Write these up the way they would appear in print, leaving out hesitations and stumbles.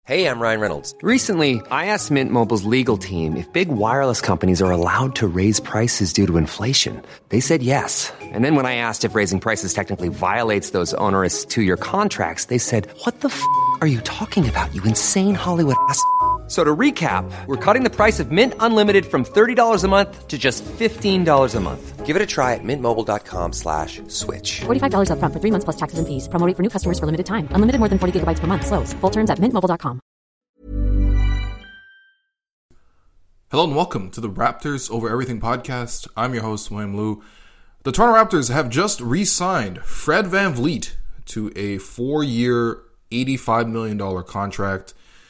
Hey, I'm Ryan Reynolds. Recently, I asked Mint Mobile's legal team if big wireless companies are allowed to raise prices due to inflation. They said yes. And then when I asked if raising prices technically violates those onerous two-year contracts, they said, "What the f*** are you talking about, you insane Hollywood ass?" So to recap, we're cutting the price of Mint Unlimited from $30 a month to just $15 a month. Give it a try at mintmobile.com/switch. $45 up front for 3 months plus taxes and fees. Promo rate for new customers for limited time. Unlimited more than 40 gigabytes per month. Slows full terms at mintmobile.com. Hello and welcome to the Raptors Over Everything podcast. I'm your host, William Liu. The Toronto Raptors have just re-signed Fred VanVleet to a 4-year, $85 million contract.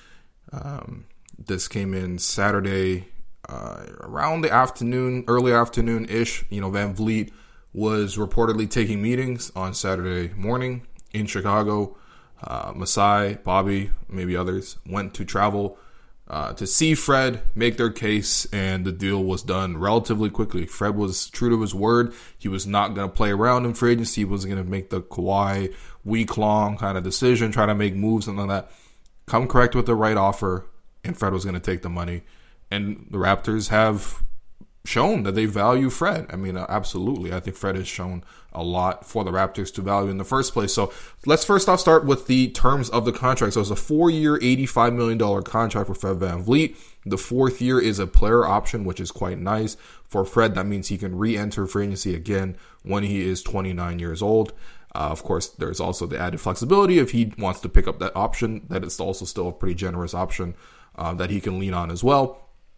This came in Saturday around the afternoon, early afternoon-ish. VanVleet was reportedly taking meetings on Saturday morning in Chicago. Masai, Bobby, maybe others, went to travel to see Fred, make their case, and the deal was done relatively quickly. Fred was true to his word. He was not going to play around in free agency. He wasn't going to make the Kawhi week-long kind of decision, try to make moves and all that. Come correct with the right offer, and Fred was going to take the money. And the Raptors have shown that they value Fred. I mean, absolutely. I think Fred has shown a lot for the Raptors to value in the first place. So let's first off start with the terms of the contract. So it's a 4-year, $85 million contract for Fred VanVleet. The 4th year is a player option, which is quite nice. For Fred, that means he can re-enter free agency again when he is 29 years old. Of course, there's also the added flexibility if he wants to pick up that option, that it's also still a pretty generous option that he can lean on as well.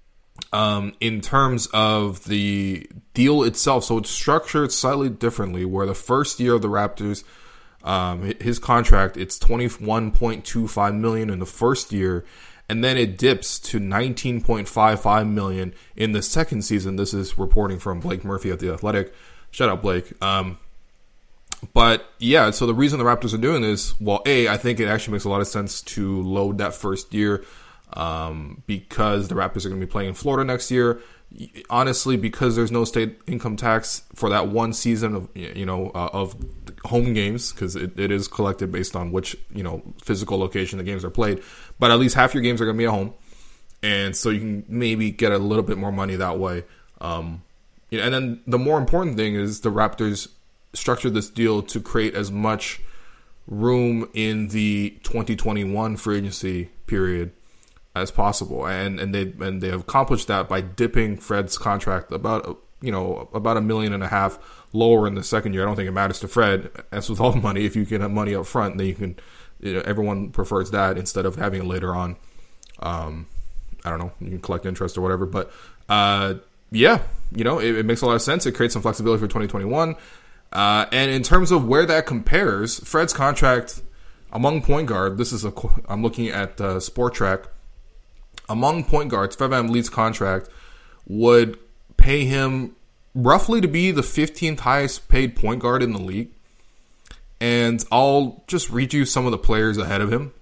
In terms of the deal itself, so it's structured slightly differently, where the first year of the Raptors, his contract, it's $21.25 million in the first year, and then it dips to $19.55 million in the second season. This is reporting from Blake Murphy at The Athletic. Shout out, Blake. But yeah, so the reason the Raptors are doing this, well, I think it actually makes a lot of sense to load that first year because the Raptors are going to be playing in Florida next year. Honestly, because there's no state income tax for that one season of of home games, because it is collected based on which physical location the games are played. But at least half your games are going to be at home, and so you can maybe get a little bit more money that way. And then the more important thing is the Raptors structured this deal to create as much room in the 2021 free agency period as possible, and they have accomplished that by dipping Fred's contract about $1.5 million lower in the second year. I don't think it matters to Fred, as with all money. If you can have money up front, then you can. Everyone prefers that instead of having it later on. I don't know. You can collect interest or whatever, but it makes a lot of sense. It creates some flexibility for 2021. And in terms of where that compares, Fred's contract among point guard, I'm looking at Sport Track. Among point guards, Fred VanVleet's contract would pay him roughly to be the 15th highest paid point guard in the league. And I'll just read you some of the players ahead of him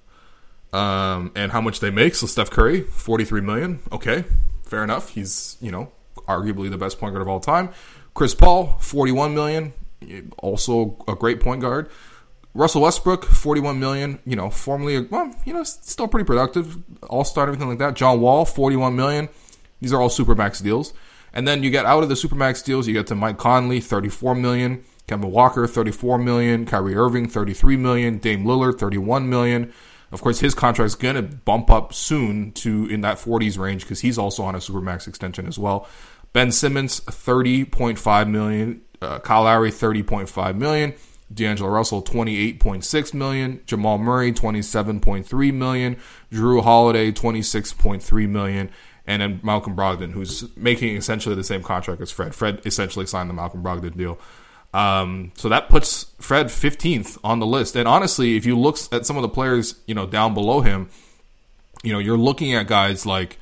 and how much they make. So Steph Curry, $43 million. Okay, fair enough. He's, arguably the best point guard of all time. Chris Paul, $41 million. Also a great point guard. Russell Westbrook, $41 million. Formerly, still pretty productive. All-star, everything like that. John Wall, $41 million. These are all Supermax deals. And then you get out of the Supermax deals, you get to Mike Conley, $34 million. Kemba Walker, $34 million. Kyrie Irving, $33 million. Dame Lillard, $31 million. Of course, his contract is going to bump up soon to in that 40s range because he's also on a Supermax extension as well. Ben Simmons, $30.5 million. Kyle Lowry, $30.5 million. D'Angelo Russell, $28.6 million. Jamal Murray, $27.3 million. Drew Holiday, $26.3 million. And then Malcolm Brogdon, who's making essentially the same contract as Fred. Fred essentially signed the Malcolm Brogdon deal. So that puts Fred 15th on the list. And honestly, if you look at some of the players, down below him, you're looking at guys like,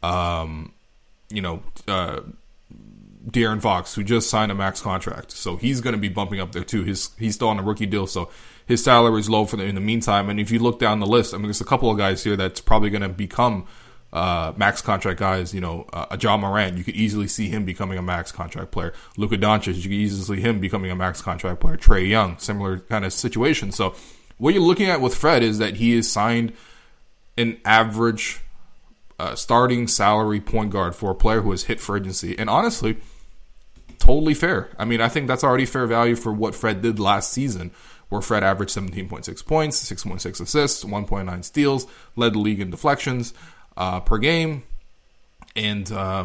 De'Aaron Fox, who just signed a max contract. So he's going to be bumping up there too. He's still on a rookie deal, so his salary is low in the meantime. And if you look down the list, there's a couple of guys here that's probably going to become max contract guys. A Ja Morant, you could easily see him becoming a max contract player. Luka Doncic, you could easily see him becoming a max contract player. Trae Young, similar kind of situation. So what you're looking at with Fred is that he is signed an average starting salary point guard for a player who has hit free agency. And honestly, totally fair. I mean, I think that's already fair value for what Fred did last season, where Fred averaged 17.6 points, 6.6 assists, 1.9 steals, led the league in deflections per game, and,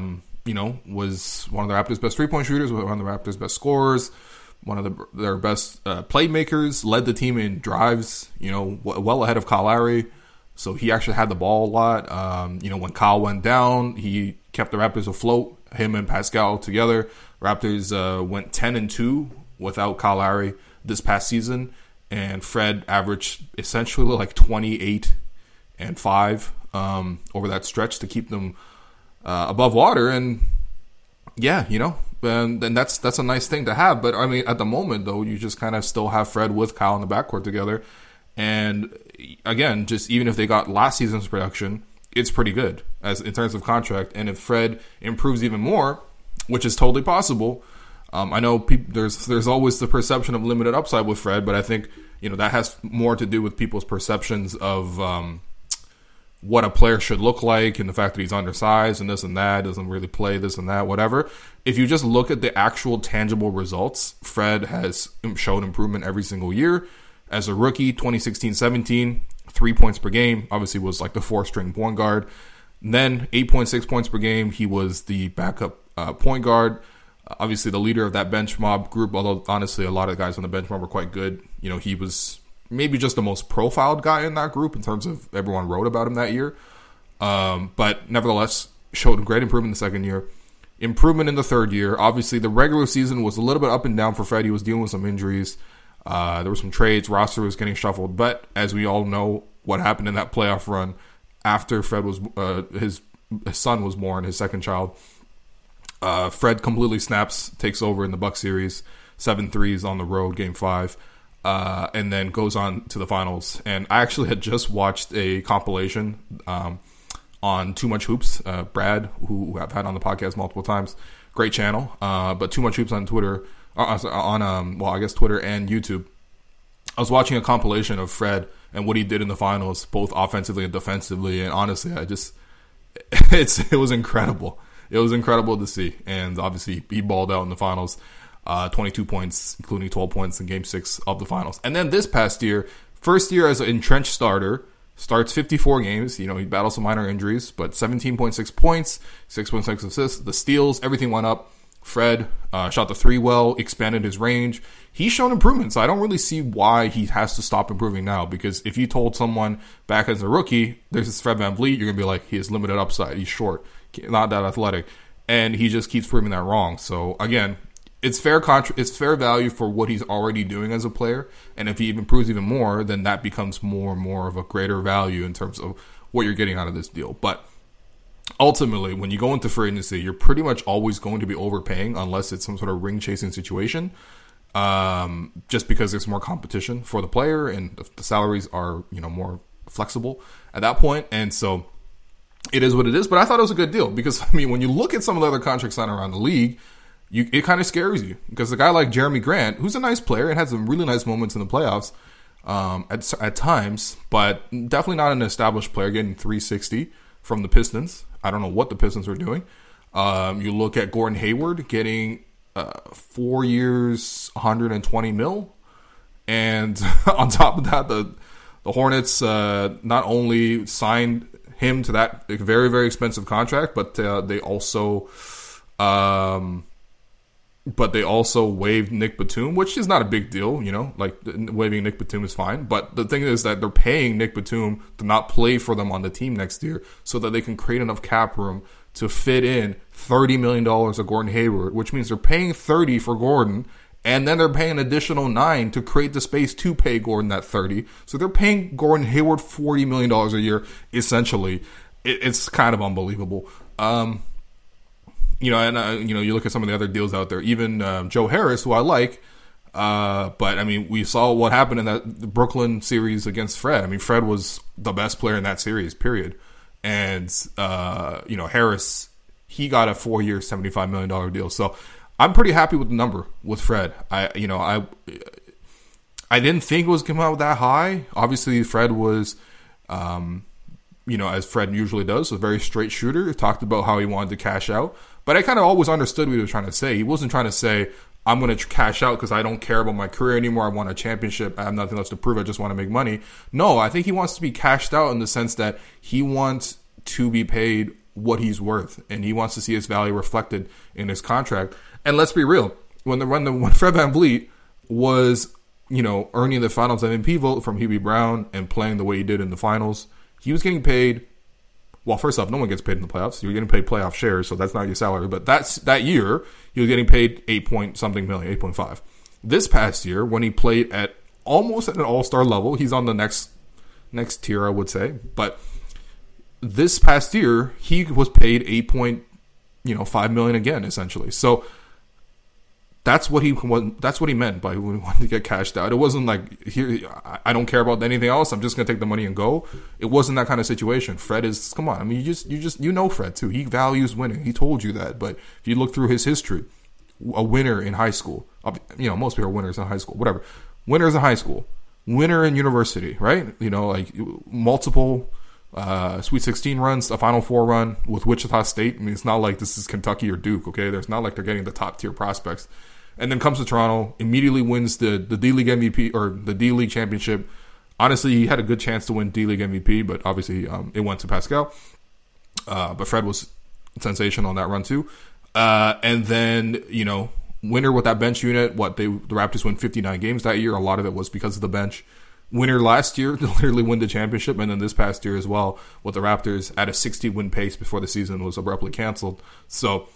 was one of the Raptors' best three-point shooters, one of the Raptors' best scorers, one of their best playmakers, led the team in drives, well ahead of Kyle Lowry. So he actually had the ball a lot. When Kyle went down, he kept the Raptors afloat, him and Pascal together. Raptors went 10-2 without Kyle Lowry this past season, and Fred averaged essentially like 28 and 5 over that stretch to keep them above water. And yeah, and that's a nice thing to have. But I mean, at the moment though, you just kind of still have Fred with Kyle in the backcourt together. And again, just even if they got last season's production, it's pretty good as in terms of contract. And if Fred improves even more, which is totally possible, I know there's always the perception of limited upside with Fred, but I think that has more to do with people's perceptions of what a player should look like, and the fact that he's undersized and this and that, doesn't really play this and that, whatever. If you just look at the actual tangible results, Fred has shown improvement every single year. As a rookie, 2016-17, 3 points per game, obviously was like the four-string point guard. Then 8.6 points per game, he was the backup point guard. Obviously the leader of that bench mob group, although honestly a lot of the guys on the bench mob were quite good. He was maybe just the most profiled guy in that group in terms of everyone wrote about him that year. But nevertheless, showed great improvement in the second year. Improvement in the third year. Obviously the regular season was a little bit up and down for Fred. He was dealing with some injuries. There were some trades. Roster was getting shuffled. But as we all know, what happened in that playoff run after Fred was his son was born, his second child, Fred completely snaps, takes over in the Bucks series, 7 threes on the road, game 5, and then goes on to the finals. And I actually had just watched a compilation on Too Much Hoops. Brad, who I've had on the podcast multiple times, great channel, but Too Much Hoops on Twitter, Twitter and YouTube. I was watching a compilation of Fred and what he did in the finals, both offensively and defensively, and honestly, it was incredible. It was incredible to see, and obviously he balled out in the finals, 22 points, including 12 points in Game 6 of the finals. And then this past year, first year as an entrenched starter, starts 54 games. He battles some minor injuries, but 17.6 points, 6.6 assists, the steals, everything went up. Fred shot the three well, expanded his range. He's shown improvement, so I don't really see why he has to stop improving now, because if you told someone back as a rookie, there's this Fred VanVleet, you're going to be like, he has limited upside, he's short, not that athletic, and he just keeps proving that wrong. So again, it's fair value for what he's already doing as a player, and if he improves even more, then that becomes more and more of a greater value in terms of what you're getting out of this deal. But ultimately, when you go into free agency, you're pretty much always going to be overpaying unless it's some sort of ring-chasing situation, just because there's more competition for the player and the salaries are more flexible at that point. And so it is what it is. But I thought it was a good deal because, when you look at some of the other contracts signed around the league, it kind of scares you, because a guy like Jeremy Grant, who's a nice player and had some really nice moments in the playoffs at times, but definitely not an established player, getting 360 from the Pistons. I don't know what the Pistons are doing. You look at Gordon Hayward getting 4 years, $120 million, and on top of that, the Hornets not only signed him to that very, very expensive contract, but they also waived Nick Batum, which is not a big deal, like waiving Nick Batum is fine. But the thing is that they're paying Nick Batum to not play for them on the team next year so that they can create enough cap room to fit in $30 million of Gordon Hayward, which means they're paying $30 for Gordon, and then they're paying an additional $9 to create the space to pay Gordon that $30. So they're paying Gordon Hayward $40 million a year, essentially. It's kind of unbelievable. You look at some of the other deals out there, even Joe Harris, who I like, but we saw what happened in the Brooklyn series against Fred. Fred was the best player in that series, period. And, Harris, he got a 4-year, $75 million deal. So I'm pretty happy with the number with Fred. I didn't think it was going to come out that high. Obviously, Fred was, as Fred usually does, a very straight shooter. He talked about how he wanted to cash out. But I kind of always understood what he was trying to say. He wasn't trying to say, I'm going to cash out because I don't care about my career anymore. I want a championship. I have nothing else to prove. I just want to make money. No, I think he wants to be cashed out in the sense that he wants to be paid what he's worth, and he wants to see his value reflected in his contract. And let's be real, when Fred VanVleet was, earning the Finals MVP vote from Hubie Brown and playing the way he did in the finals, he was getting paid. Well, first off, no one gets paid in the playoffs. You're getting paid playoff shares, so that's not your salary. But that year, he was getting paid 8-point-something million, 8.5. This past year, when he played at almost at an all-star level, he's on the next tier, I would say. But this past year, he was paid $8.5 million again, essentially. So that's what he meant by when he wanted to get cashed out. It wasn't like, here, I don't care about anything else. I'm just going to take the money and go. It wasn't that kind of situation. Fred is, come on. I mean, you know Fred too. He values winning. He told you that. But if you look through his history, a winner in high school, most people are winners in high school, whatever. Winners in high school, winner in university, right? Like multiple Sweet 16 runs, a Final Four run with Wichita State. I mean, it's not like this is Kentucky or Duke, okay? There's not like they're getting the top tier prospects. And then comes to Toronto, immediately wins the D-League MVP or the D-League championship. Honestly, he had a good chance to win D-League MVP, but obviously it went to Pascal. But Fred was sensational on that run too. And then, winner with that bench unit. The Raptors won 59 games that year. A lot of it was because of the bench. Winner last year to literally win the championship, and then this past year as well with the Raptors at a 60-win pace before the season was abruptly canceled. So,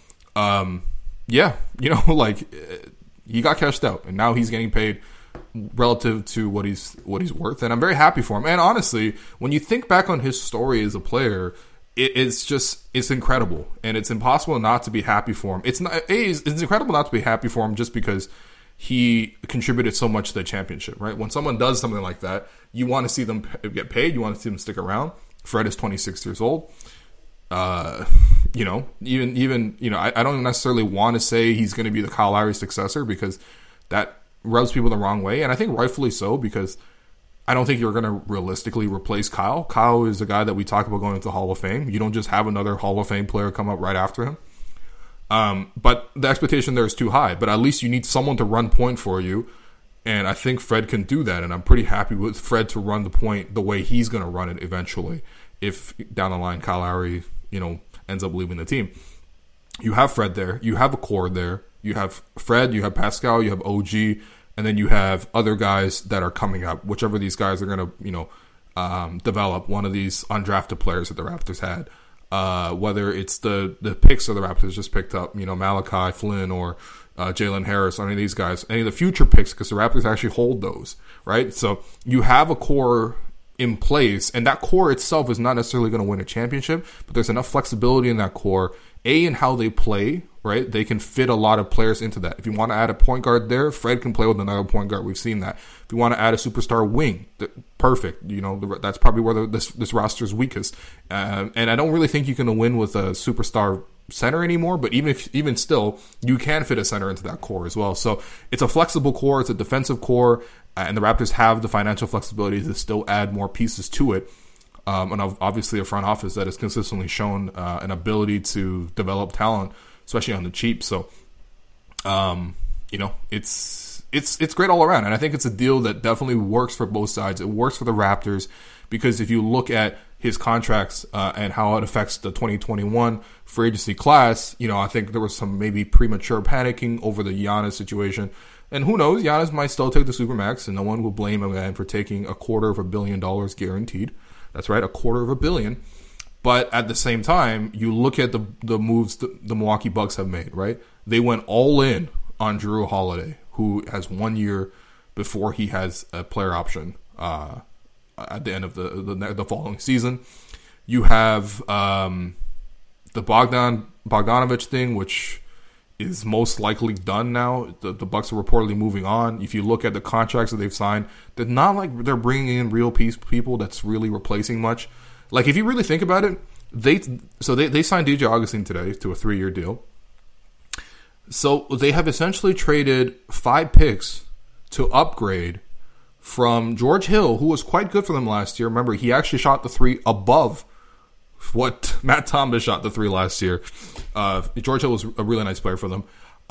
he got cashed out, and now he's getting paid relative to what he's worth, and I'm very happy for him. And honestly, when you think back on his story as a player, it's incredible, and it's impossible not to be happy for him. It's incredible not to be happy for him just because he contributed so much to the championship, right? When someone does something like that, you want to see them get paid, you want to see them stick around. Fred is 26 years old. I don't necessarily want to say he's going to be the Kyle Lowry successor because that rubs people the wrong way. And I think rightfully so, because I don't think you're going to realistically replace Kyle. Kyle is a guy that we talk about going into the Hall of Fame. You don't just have another Hall of Fame player come up right after him. But the expectation there is too high. But at least you need someone to run point for you. And I think Fred can do that. And I'm pretty happy with Fred to run the point the way he's going to run it eventually. If down the line Kyle Lowry, ends up leaving the team. You have Fred there. You have a core there. You have Fred, you have Pascal, you have OG, and then you have other guys that are coming up, whichever these guys are going to, develop. One of these undrafted players that the Raptors had, whether it's the picks that the Raptors just picked up, Malachi Flynn or Jalen Harris, any of these guys, any of the future picks, because the Raptors actually hold those, right? So you have a core in place, and that core itself is not necessarily going to win a championship, but there's enough flexibility in that core, in how they play, right? They can fit a lot of players into that. If you want to add a point guard there, Fred can play with another point guard. We've seen that. If you want to add a superstar wing, perfect. That's probably where this roster is weakest. And I don't really think you can win with a superstar center anymore, but even still, you can fit a center into that core as well. So it's a flexible core. It's a defensive core. And the Raptors have the financial flexibility to still add more pieces to it. And obviously a front office that has consistently shown an ability to develop talent, especially on the cheap. So, it's great all around. And I think it's a deal that definitely works for both sides. It works for the Raptors because if you look at his contracts and how it affects the 2021 free agency class, I think there was some maybe premature panicking over the Giannis situation. And who knows, Giannis might still take the Supermax, and no one will blame a man for taking $250 million guaranteed. That's right, $250 million. But at the same time, you look at the moves the Milwaukee Bucks have made, right? They went all in on Jrue Holiday, who has 1 year before he has a player option at the end of the following season. You have the Bogdanovich thing, which is most likely done now. The Bucks are reportedly moving on. If you look at the contracts that they've signed, they're not like they're bringing in real people that's really replacing much. Like, if you really think about it, they signed DJ Augustin today to a 3-year deal. So they have essentially traded 5 picks to upgrade from George Hill, who was quite good for them last year. Remember, he actually shot the 3 above what Matt Thomas shot the 3 last year. George Hill was a really nice player for them.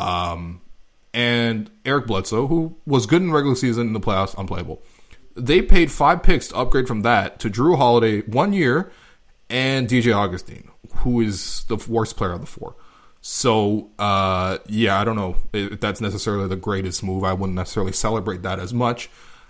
And Eric Bledsoe, who was good in the regular season, in the playoffs, unplayable. They paid 5 picks to upgrade from that to Drew Holiday 1 year and DJ Augustine, who is the worst player of the 4. So, yeah, I don't know if that's necessarily the greatest move. I wouldn't necessarily celebrate that as much.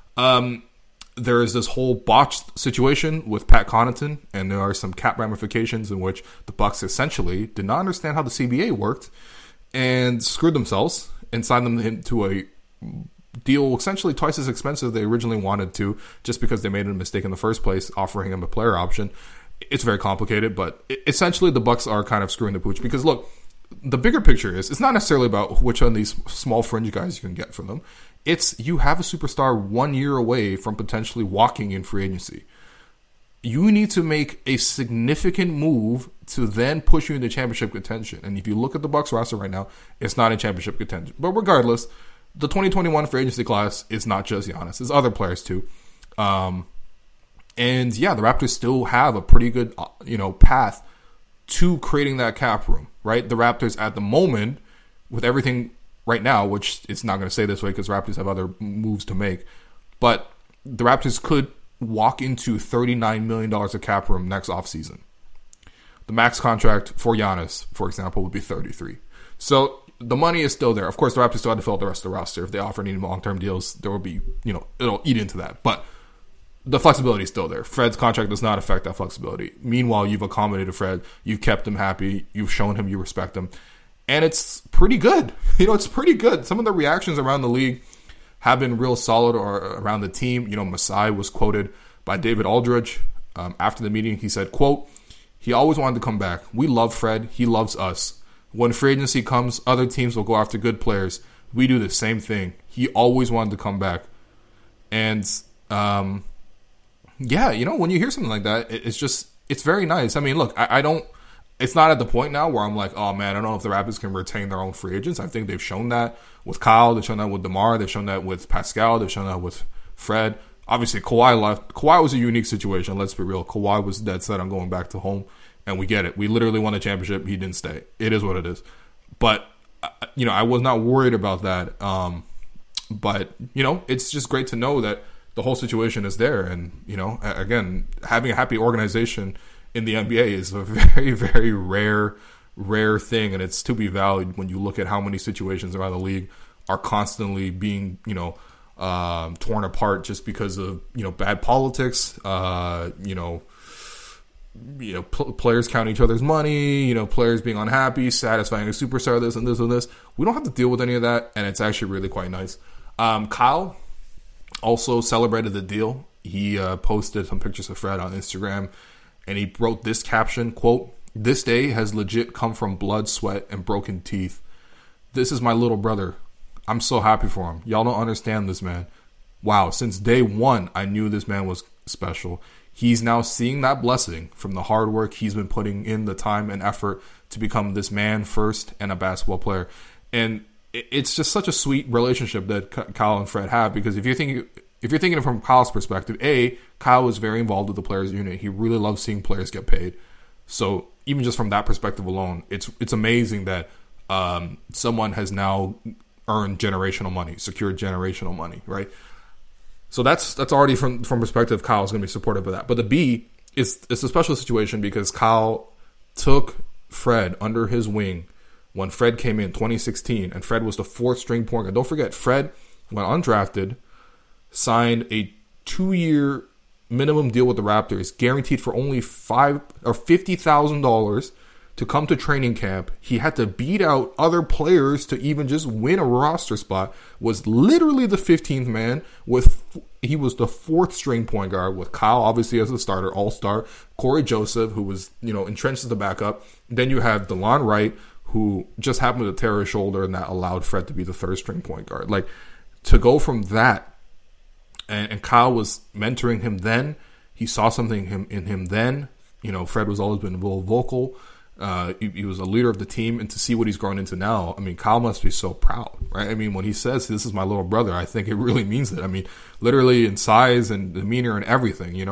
There is this whole botched situation with Pat Connaughton, and there are some cap ramifications in which the Bucks essentially did not understand how the CBA worked and screwed themselves and signed them into a deal essentially twice as expensive they originally wanted to, just because they made a mistake in the first place, offering him a player option. It's very complicated, but essentially the Bucks are kind of screwing the pooch because, look, the bigger picture is it's not necessarily about which one of these small fringe guys you can get from them. It's you have a superstar 1 year away from potentially walking in free agency. You need to make a significant move to then push you into championship contention. And if you look at the Bucks roster right now, it's not in championship contention. But regardless, the 2021 free agency class is not just Giannis. It's other players too. And yeah, the Raptors still have a pretty good, path to creating that cap room, right? The Raptors at the moment, with everything right now, which it's not going to stay this way because Raptors have other moves to make, but the Raptors could walk into $39 million of cap room next offseason. The max contract for Giannis, for example, would be 33. So the money is still there. Of course, the Raptors still have to fill out the rest of the roster. If they offer any long-term deals, there will be, it'll eat into that. But the flexibility is still there. Fred's contract does not affect that flexibility. Meanwhile, you've accommodated Fred. You've kept him happy. You've shown him you respect him. And it's pretty good. It's pretty good. Some of the reactions around the league have been real solid or around the team. Masai was quoted by David Aldridge after the meeting. He said, quote, "He always wanted to come back. We love Fred. He loves us. When free agency comes, other teams will go after good players. We do the same thing. He always wanted to come back." And, yeah, when you hear something like that, it's very nice. I mean, look, I don't, it's not at the point now where I'm like, oh man, I don't know if the Raptors can retain their own free agents. I think they've shown that with Kyle. They've shown that with DeMar. They've shown that with Pascal. They've shown that with Fred. Obviously, Kawhi left. Kawhi was a unique situation. Let's be real. Kawhi was dead set on going back to home, and we get it. We literally won a championship. He didn't stay. It is what it is. But, I was not worried about that. But, it's just great to know that the whole situation is there. And, again, having a happy organization in the NBA is a very, very rare thing. And it's to be valued when you look at how many situations around the league are constantly being, torn apart just because of, bad politics, players counting each other's money, players being unhappy, satisfying a superstar, this and this and this. We don't have to deal with any of that. And it's actually really quite nice. Kyle also celebrated the deal. He posted some pictures of Fred on Instagram, and he wrote this caption, quote, "This day has legit come from blood, sweat, and broken teeth. This is my little brother. I'm so happy for him. Y'all don't understand this, man. Wow, since day one, I knew this man was special. He's now seeing that blessing from the hard work he's been putting in, the time and effort to become this man first and a basketball player." And it's just such a sweet relationship that Kyle and Fred have, because if you're thinking it from Kyle's perspective, Kyle is very involved with the players' unit. He really loves seeing players get paid. So even just from that perspective alone, it's amazing that someone has now earned generational money, secured generational money, right? So that's already from perspective. Kyle's going to be supportive of that. But the B it's a special situation because Kyle took Fred under his wing when Fred came in 2016, and Fred was the 4th string point guard. Don't forget, Fred went undrafted, signed a 2-year minimum deal with the Raptors, guaranteed for only $50,000 to come to training camp. He had to beat out other players to even just win a roster spot. Was literally the 15th man. He was the 4th string point guard with Kyle obviously as the starter, all-star, Corey Joseph, who was entrenched as the backup. Then you have DeLon Wright, who just happened to tear his shoulder, and that allowed Fred to be the 3rd string point guard. Like, to go from that, and Kyle was mentoring him then. He saw something in him then. Fred was always been real vocal. He was a leader of the team, and to see what he's grown into now, I mean, Kyle must be so proud, right? I mean, when he says, "This is my little brother," I think it really means it. I mean, literally in size and demeanor and everything,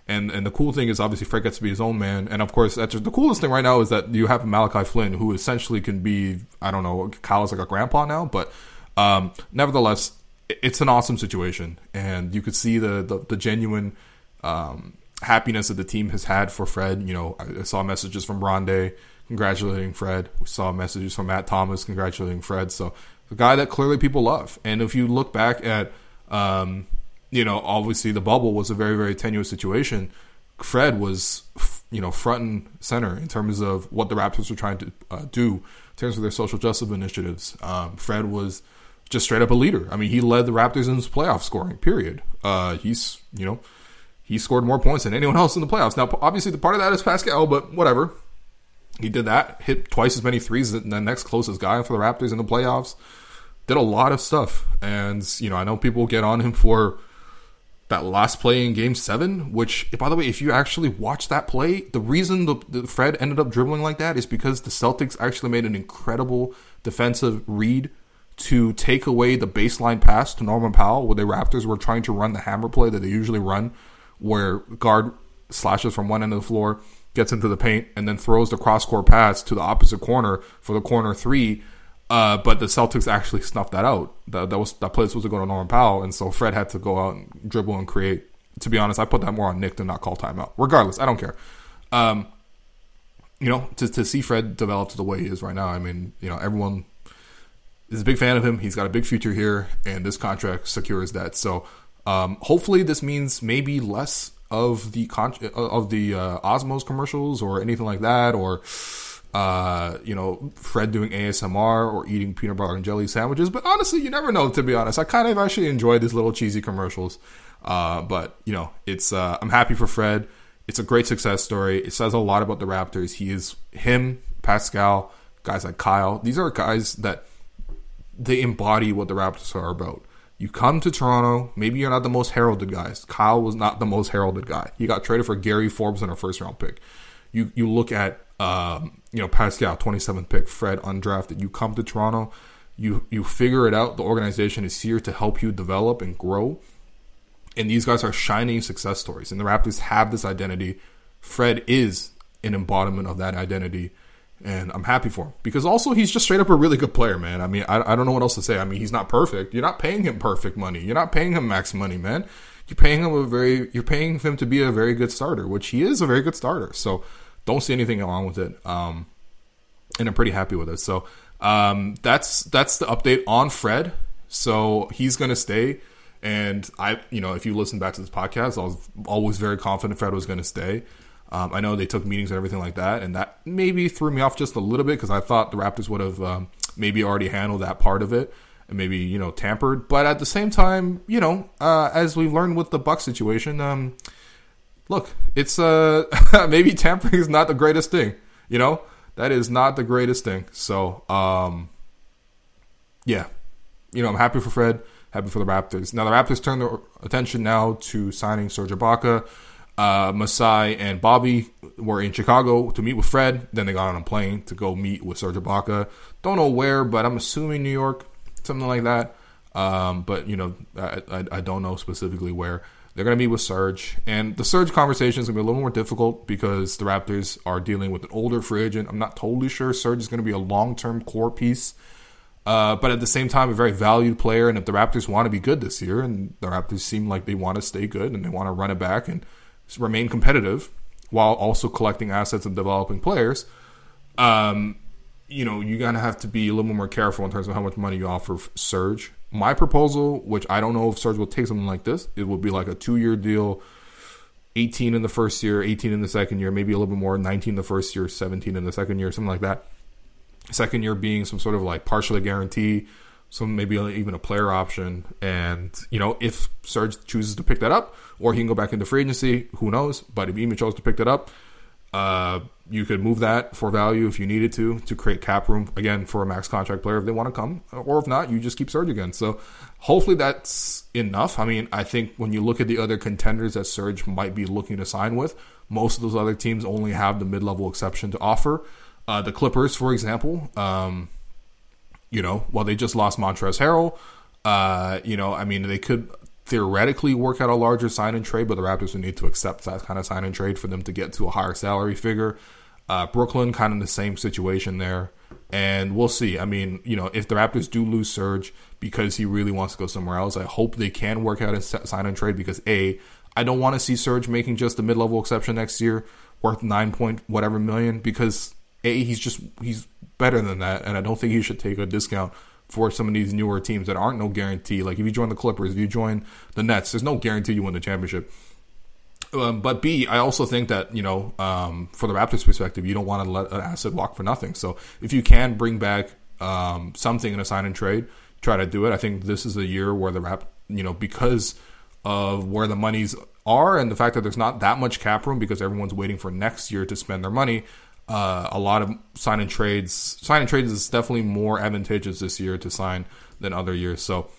And the cool thing is obviously Fred gets to be his own man. And of course, that's just, the coolest thing right now is that you have Malachi Flynn, who essentially can be, I don't know, Kyle's like a grandpa now. But nevertheless, it's an awesome situation. And you could see the genuine happiness that the team has had for Fred. You know, I saw messages from Rondé congratulating Fred. We saw messages from Matt Thomas congratulating Fred. So the guy that clearly people love. And if you look back at, you know, obviously the bubble was a very, very tenuous situation. Fred was, you know, front and center in terms of what the Raptors were trying to do in terms of their social justice initiatives. Fred was just straight up a leader. I mean, he led the Raptors in his playoff scoring, period. He's, you know, he scored more points than anyone else in the playoffs. Now, obviously, the part of that is Pascal, but whatever. He did that, hit twice as many threes as the next closest guy for the Raptors in the playoffs. Did a lot of stuff. And, you know, I know people get on him for that last play in Game 7, which, by the way, if you actually watch that play, the reason the Fred ended up dribbling like that is because the Celtics actually made an incredible defensive read to take away the baseline pass to Norman Powell, where the Raptors were trying to run the hammer play that they usually run, where guard slashes from one end of the floor, gets into the paint, and then throws the cross-court pass to the opposite corner for the corner three. But the Celtics actually snuffed that out. That play was supposed to go to Norman Powell, and so Fred had to go out and dribble and create. To be honest, I put that more on Nick to not call timeout. Regardless, I don't care. You know, to see Fred develop to the way he is right now, I mean, you know, everyone is a big fan of him. He's got a big future here, and this contract secures that. So hopefully this means maybe less of the Osmos commercials or anything like that, or you know, Fred doing ASMR or eating peanut butter and jelly sandwiches. But honestly, you never know, to be honest. I kind of actually enjoy these little cheesy commercials. But, you know, it's I'm happy for Fred. It's a great success story. It says a lot about the Raptors. Him, Pascal, guys like Kyle. These are guys that they embody what the Raptors are about. You come to Toronto, maybe you're not the most heralded guys. Kyle was not the most heralded guy. He got traded for Gary Forbes in a first-round pick. You look at you know, Pascal, 27th pick, Fred, undrafted. You come to Toronto, you figure it out. The organization is here to help you develop and grow. And these guys are shining success stories. And the Raptors have this identity. Fred is an embodiment of that identity. And I'm happy for him. Because also, he's just straight up a really good player, man. I mean, I don't know what else to say. I mean, he's not perfect. You're not paying him perfect money. You're not paying him max money, man. You're paying him to be a very good starter, which he is a very good starter. So don't see anything wrong with it. And I'm pretty happy with it. So that's the update on Fred. So he's going to stay. And if you listen back to this podcast, I was always very confident Fred was going to stay. I know they took meetings and everything like that, and that maybe threw me off just a little bit because I thought the Raptors would have maybe already handled that part of it and maybe, you know, tampered. But at the same time, you know, as we've learned with the Bucks situation, look, it's maybe tampering is not the greatest thing. You know, that is not the greatest thing. So, yeah, you know, I'm happy for Fred, happy for the Raptors. Now the Raptors turn their attention now to signing Serge Ibaka. Masai and Bobby were in Chicago to meet with Fred. Then they got on a plane to go meet with Serge Ibaka. Don't know where, but I'm assuming New York, something like that. But, you know, I don't know specifically where. They're going to meet with Serge. And the Serge conversation is going to be a little more difficult because the Raptors are dealing with an older free agent. I'm not totally sure Serge is going to be a long-term core piece. But at the same time, a very valued player. And if the Raptors want to be good this year, and the Raptors seem like they want to stay good and they want to run it back and remain competitive while also collecting assets and developing players, you know, you're going to have to be a little more careful in terms of how much money you offer Serge. My proposal, which I don't know if Serge will take something like this, it will be like a 2-year deal, 18 in the first year, 18 in the second year, maybe a little bit more, 19 the first year, 17 in the second year, something like that. Second year being some sort of like partially guarantee, some maybe even a player option. And, you know, if Serge chooses to pick that up, or he can go back into free agency, who knows? But if he even chose to pick that up, you could move that for value if you needed to create cap room, again, for a max contract player if they want to come. Or if not, you just keep Serge again. So hopefully that's enough. I mean, I think when you look at the other contenders that Serge might be looking to sign with, most of those other teams only have the mid-level exception to offer. The Clippers, for example, you know, while they just lost Montrezl Harrell, you know, I mean, they could theoretically work out a larger sign and trade, but the Raptors would need to accept that kind of sign and trade for them to get to a higher salary figure. Brooklyn, kind of the same situation there. And we'll see. I mean, if the Raptors do lose Serge because he really wants to go somewhere else, I hope they can work out a sign and trade because I don't want to see Serge making just a mid-level exception next year worth 9 point whatever million because he's better than that, and I don't think he should take a discount for some of these newer teams that aren't no guarantee. Like if you join the Clippers, if you join the Nets, there's no guarantee you win the championship. But B, I also think that, for the Raptors perspective, you don't want to let an asset walk for nothing. So if you can bring back something in a sign and trade, try to do it. I think this is a year where because of where the monies are and the fact that there's not that much cap room because everyone's waiting for next year to spend their money, a lot of sign and trades is definitely more advantageous this year to sign than other years. So,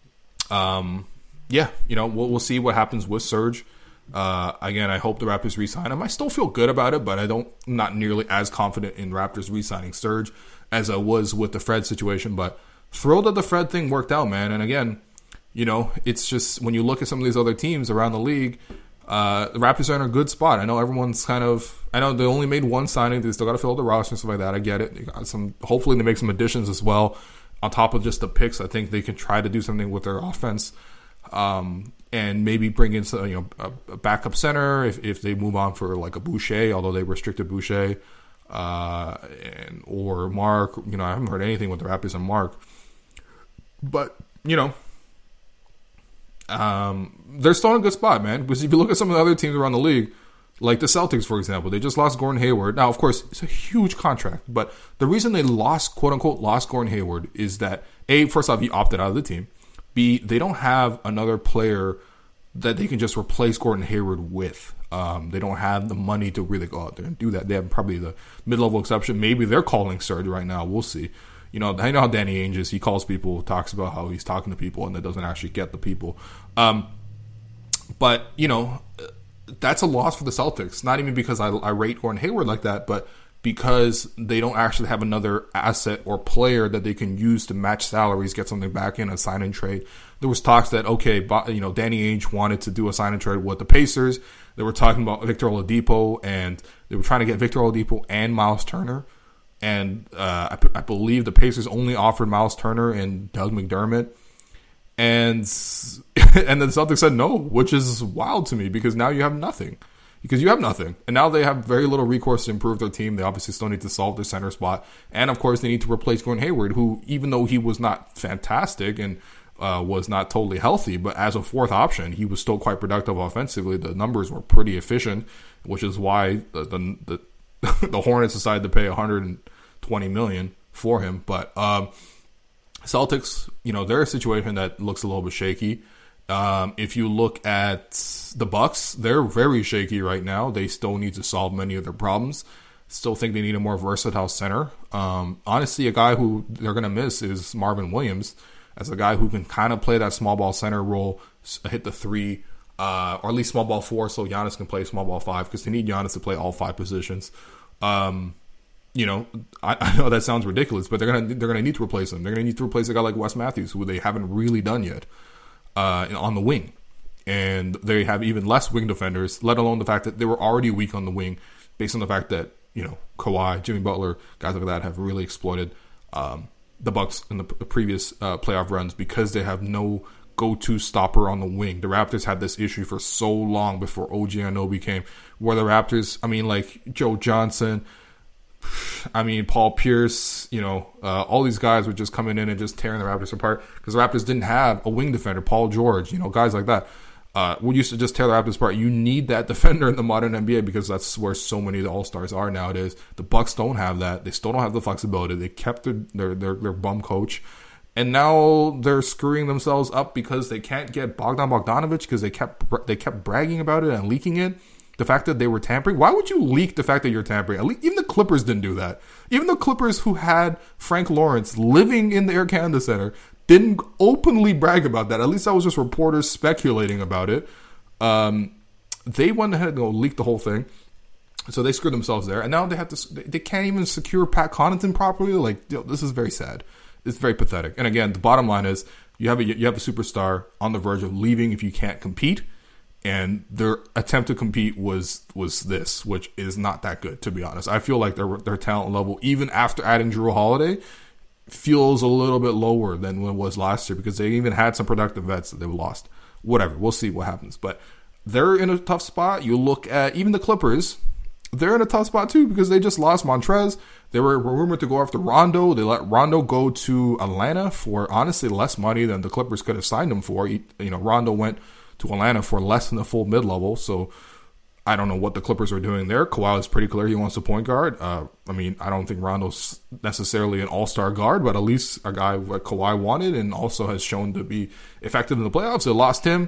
we'll see what happens with Serge. Again, I hope the Raptors re-sign him. I still feel good about it, but not nearly as confident in Raptors re-signing Serge as I was with the Fred situation. But thrilled that the Fred thing worked out, man. And again, it's just when you look at some of these other teams around the league, the Raptors are in a good spot. I know everyone's I know they only made one signing. They still got to fill the roster and stuff like that. I get it. They got hopefully they make some additions as well. On top of just the picks, I think they can try to do something with their offense. And maybe bring in a backup center if they move on for like a Boucher, although they restricted Boucher, or Mark. I haven't heard anything with the Raptors and Mark. But, they're still in a good spot, man. Because if you look at some of the other teams around the league, like the Celtics, for example, they just lost Gordon Hayward. Now, of course, it's a huge contract. But the reason they quote-unquote, lost Gordon Hayward is that, A, first off, he opted out of the team. B, they don't have another player that they can just replace Gordon Hayward with. They don't have the money to really go out there and do that. They have probably the mid-level exception. Maybe they're calling Serge right now. We'll see. I know how Danny Ainge is. He calls people, talks about how he's talking to people, and that doesn't actually get the people. But that's a loss for the Celtics. Not even because I rate Gordon Hayward like that, but because they don't actually have another asset or player that they can use to match salaries, get something back in a sign and trade. There was talks that, Danny Ainge wanted to do a sign and trade with the Pacers. They were talking about Victor Oladipo, and they were trying to get Victor Oladipo and Miles Turner. And I believe the Pacers only offered Miles Turner and Doug McDermott. And then the Celtics said no, which is wild to me because now you have nothing. And now they have very little recourse to improve their team. They obviously still need to solve their center spot. And, of course, they need to replace Gordon Hayward, who, even though he was not fantastic and was not totally healthy, but as a fourth option, he was still quite productive offensively. The numbers were pretty efficient, which is why the Hornets decided to pay $120 million for him. But Celtics, they're a situation that looks a little bit shaky. If you look at the Bucks, they're very shaky right now. They still need to solve many of their problems. Still think they need a more versatile center. Honestly, a guy who they're going to miss is Marvin Williams as a guy who can kind of play that small ball center role, hit the three, or at least small ball four, so Giannis can play small ball five because they need Giannis to play all five positions. I know that sounds ridiculous, but they're gonna need to replace him. They're gonna need to replace a guy like Wes Matthews, who they haven't really done yet. On the wing, and they have even less wing defenders, let alone the fact that they were already weak on the wing based on the fact that Kawhi, Jimmy Butler, guys like that have really exploited the Bucks in the previous playoff runs because they have no go-to stopper on the wing. The Raptors had this issue for so long before OG Anunoby came, where the Raptors, like Joe Johnson, Paul Pierce, all these guys were just coming in and just tearing the Raptors apart because the Raptors didn't have a wing defender, Paul George, guys like that. We used to just tear the Raptors apart. You need that defender in the modern NBA because that's where so many of the All-Stars are nowadays. The Bucks don't have that. They still don't have the flexibility. They kept their bum coach. And now they're screwing themselves up because they can't get Bogdan Bogdanović because they kept bragging about it and leaking it. The fact that they were tampering. Why would you leak the fact that you're tampering? Even the Clippers didn't do that. Even the Clippers, who had Frank Lawrence living in the Air Canada Center, didn't openly brag about that. At least that was just reporters speculating about it. They went ahead and leaked the whole thing. So they screwed themselves there. And now they can't even secure Pat Connaughton properly. This is very sad. It's very pathetic. And again, the bottom line is you have a superstar on the verge of leaving if you can't compete, and their attempt to compete was this, which is not that good, to be honest. I feel like their talent level, even after adding Jrue Holiday, feels a little bit lower than what it was last year, because they even had some productive vets that they've lost. Whatever, we'll see what happens. But they're in a tough spot. You look at even the Clippers, they're in a tough spot too, because they just lost Montrez. They were rumored to go after Rondo. They let Rondo go to Atlanta for honestly less money than the Clippers could have signed him for. Rondo went to Atlanta for less than the full mid-level. So I don't know what the Clippers are doing there. Kawhi is pretty clear he wants a point guard. I don't think Rondo's necessarily an all-star guard, but at least a guy what Kawhi wanted and also has shown to be effective in the playoffs. They lost him.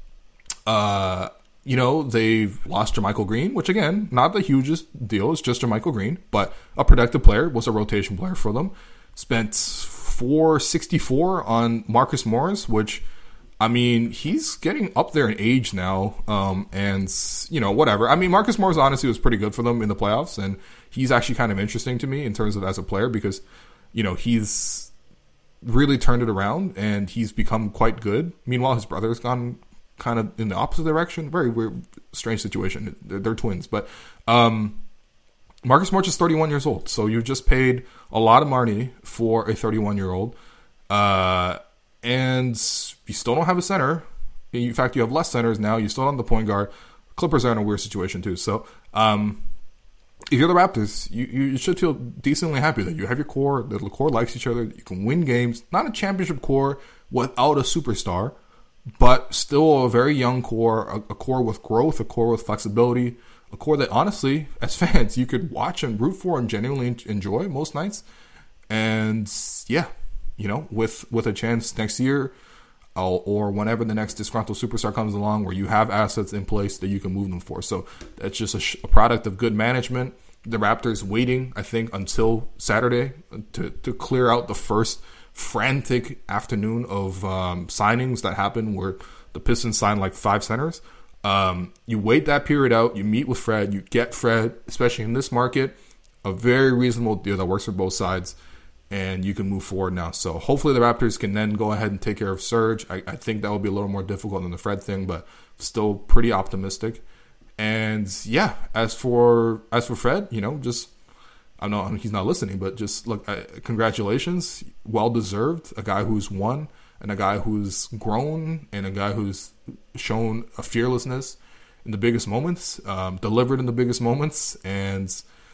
They've lost JaMychal Green, which again, not the hugest deal. It's just JaMychal Green, but a productive player, was a rotation player for them. Spent $464 on Marcus Morris, which, he's getting up there in age now. Whatever. Marcus Morris honestly was pretty good for them in the playoffs, and he's actually kind of interesting to me in terms of as a player because, he's really turned it around and he's become quite good. Meanwhile, his brother's gone kind of in the opposite direction. Very weird, strange situation. They're twins. But Marcus Morris is 31 years old. So you just paid a lot of money for a 31-year-old. And you still don't have a center. In fact, you have less centers now. You still don't have the point guard. Clippers are in a weird situation too. So if you're the Raptors, you should feel decently happy that you have your core. The core likes each other. You can win games. Not a championship core without a superstar, but still a very young core, a core with growth, a core with flexibility, a core that honestly, as fans, you could watch and root for and genuinely enjoy most nights. And yeah, with a chance next year or whenever the next disgruntled superstar comes along where you have assets in place that you can move them for. So that's just a product of good management. The Raptors waiting, I think, until Saturday to clear out the first frantic afternoon of signings that happened where the Pistons signed like 5 centers. You wait that period out, you meet with Fred, you get Fred, especially in this market, a very reasonable deal that works for both sides, and you can move forward now. So hopefully the Raptors can then go ahead and take care of Serge. I think that will be a little more difficult than the Fred thing, but still pretty optimistic. And yeah, as for Fred, I know he's not listening, but just look, congratulations. Well-deserved. A guy who's won and a guy who's grown and a guy who's shown a fearlessness in the biggest moments, delivered in the biggest moments, and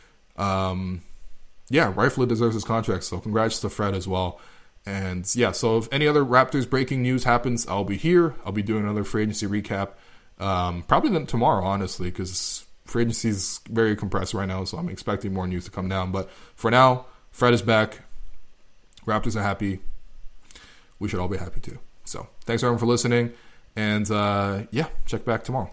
rightfully deserves his contract. So congrats to Fred as well. And yeah, so if any other Raptors breaking news happens, I'll be here. I'll be doing another free agency recap. Probably then tomorrow, honestly, because free agency is very compressed right now, so I'm expecting more news to come down. But for now, Fred is back. Raptors are happy. We should all be happy too. So thanks everyone for listening. And check back tomorrow.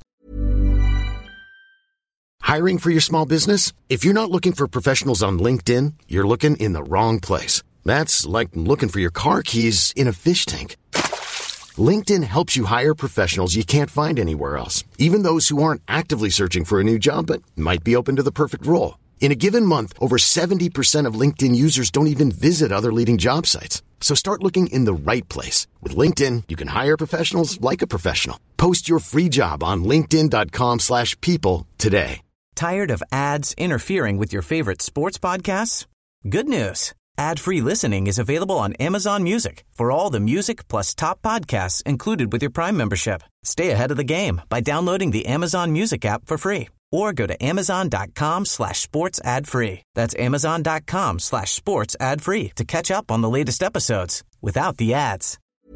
Hiring for your small business? If you're not looking for professionals on LinkedIn, you're looking in the wrong place. That's like looking for your car keys in a fish tank. LinkedIn helps you hire professionals you can't find anywhere else, even those who aren't actively searching for a new job but might be open to the perfect role. In a given month, over 70% of LinkedIn users don't even visit other leading job sites. So start looking in the right place. With LinkedIn, you can hire professionals like a professional. Post your free job on linkedin.com/people today. Tired of ads interfering with your favorite sports podcasts? Good news. Ad-free listening is available on Amazon Music for all the music plus top podcasts included with your Prime membership. Stay ahead of the game by downloading the Amazon Music app for free or go to amazon.com/sports ad free. That's amazon.com/sports ad free to catch up on the latest episodes without the ads.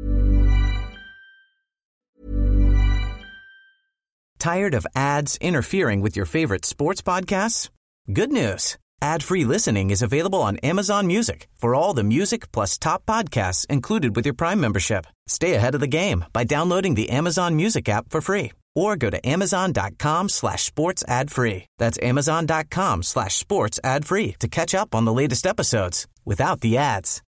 Tired of ads interfering with your favorite sports podcasts? Good news. Ad-free listening is available on Amazon Music for all the music plus top podcasts included with your Prime membership. Stay ahead of the game by downloading the Amazon Music app for free or go to amazon.com/sports ad free. That's amazon.com/sports ad free to catch up on the latest episodes without the ads.